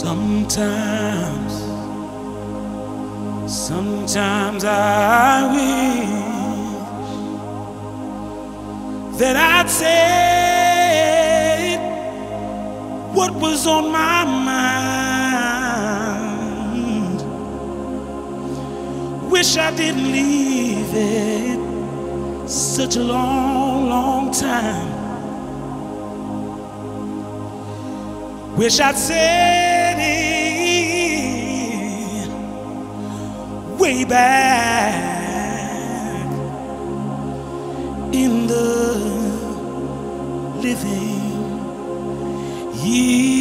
Sometimes I wish that I'd said what was on my mind. Wish I didn't leave it such a long, long time. Wish I'd said it way back in the living year.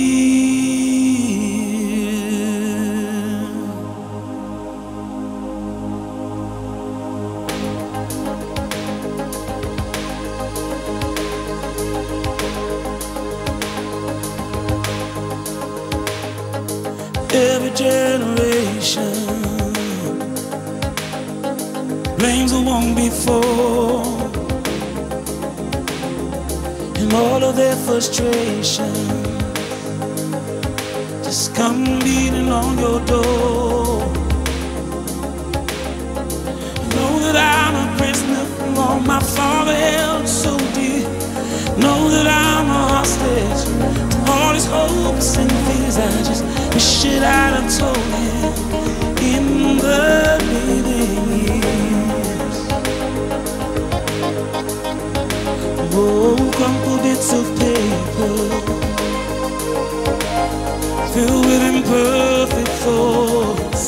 Every generation blames the one before, and all of their frustration just come beating on your door. Know that I'm a prisoner from all my father held so dear. Know that I'm a hostage to all his hopes and fears. I just wish it I'd have told him in the living years. Oh, crumpled bits of paper filled with imperfect thoughts,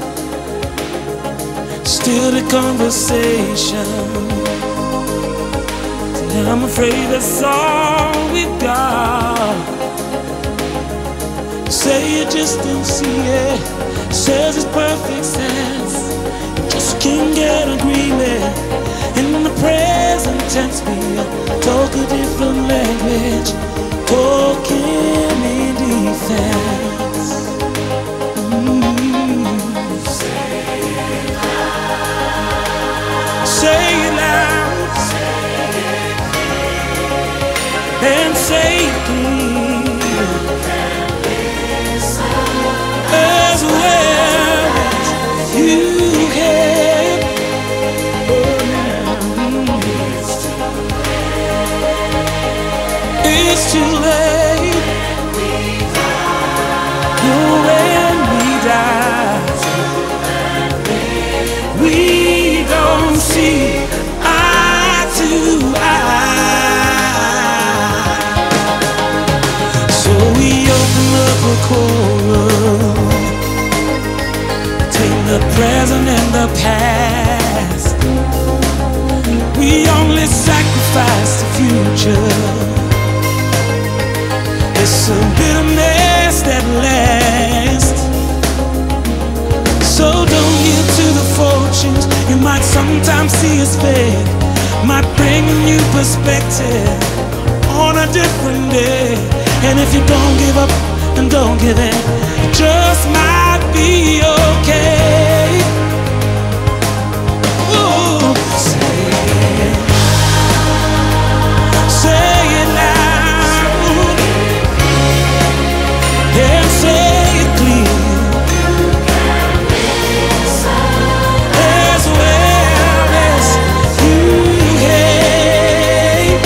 still the conversation. And I'm afraid that's all we've got. You say you just don't see it, says it's perfect sense. You just can't get agreement. And in the present tense, we talk a different language, talking in defense. Say it loud. And say it clear, as well as you can. Oh, now it's too late. When we die, we don't see eye to eye. A quarrel between the present and the past. We only sacrifice the future. It's a bitterness that lasts. So don't give to the fortunes you might sometimes see as fake. Might bring a new perspective on a different day. And if you don't give up and don't give in, it just might be okay. Ooh, say it loud and say it clear, as well as you hate.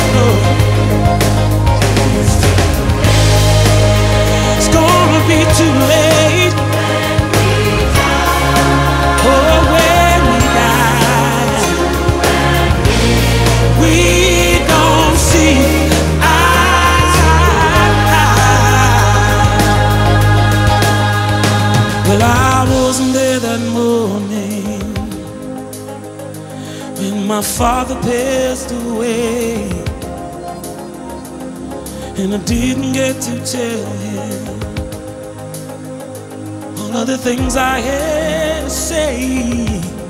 It's gonna be too late. Oh, when we die, we don't see eye to eye. Well, I wasn't there that morning when my father passed away, and I didn't get to tell him all of the things I had to say.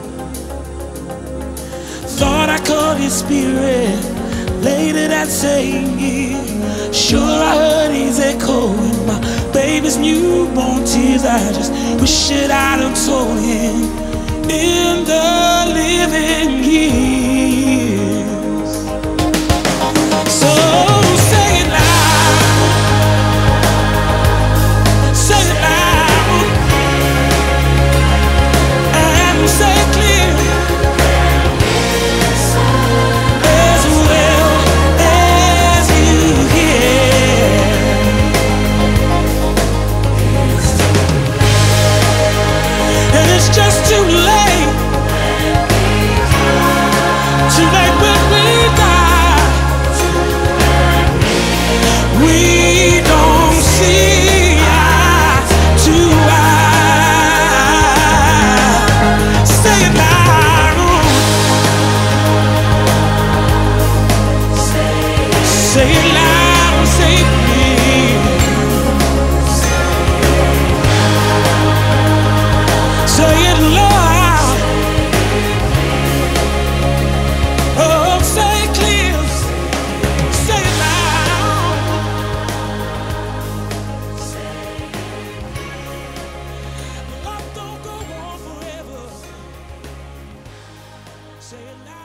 Thought I caught his spirit later that same year. Sure, I heard his echo in my baby's newborn tears. I just wish that I'd have told him in the living years. So say it loud, say it loud. Say it loud and say it clear. Say it loud. Oh, say it clear. Say it loud. Love don't go on forever. Say it loud.